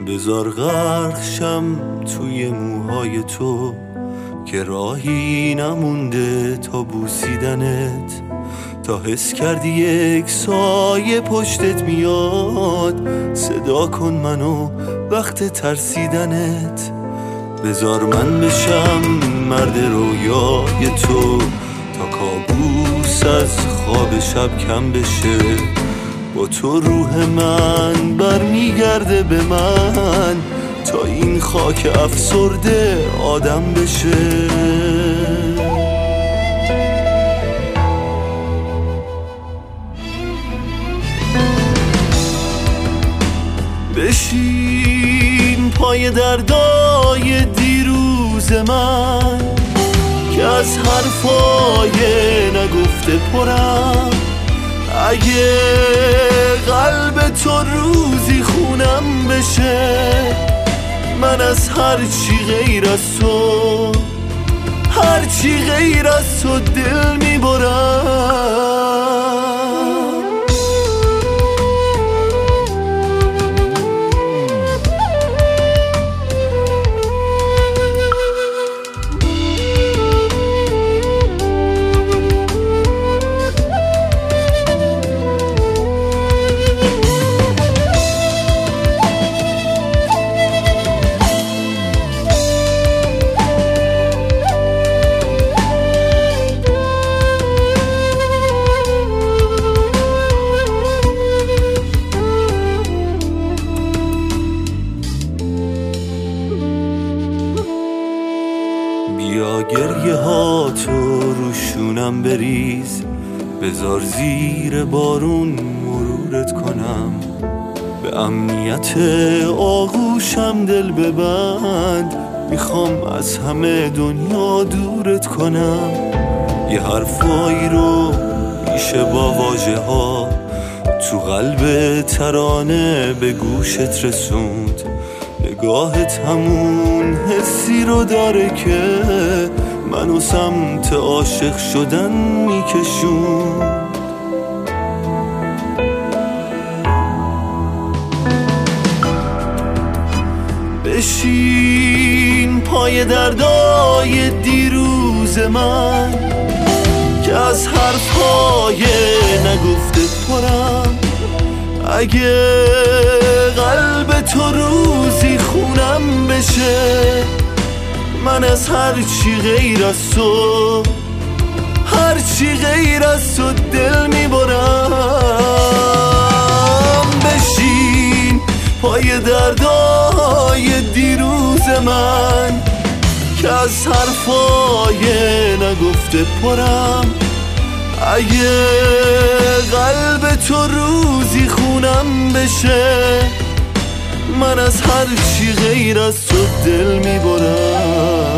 بذار غرق شم توی موهای تو که راهی نمونده تا بوسیدنت، تا حس کردی یک سایه پشتت میاد. صدا کن منو وقت ترسیدنت، بذار من بشم مرد رویای تو تا کابوس از خواب شب کم بشه. با تو روح من برمیگرده به من تا این خاک افسرده آدم بشه. بشین پای دردای دیروز من که از حرفای نگفته پرم. اگه قلب تو روزی خونم بشه، من از هرچی غیر از تو، هرچی غیر از تو دل میبرم. بیا گریه ها تو روشونم بریز، بذار زیر بارون مرورت کنم. به امنیت آغوشم دل ببند، میخوام از همه دنیا دورت کنم. یه حرفایی رو میشه با واژه ها تو قلب ترانه به گوشت رسوند. نگاهت همون حسی رو داره که منو سمت عاشق شدن میکشون. بشین پای دردای دیروز من که از حرفای نگفته پرم. اگه قلب تو روزی خونم بشه، من از هرچی غیر از تو، هرچی غیر از تو دل میبرم. بشین پای دردای دیروز من که از حرفای نگفته پرم. اگه قلب تو روزی خونم بشه، من از هر چی غیر از تو دل میبرم.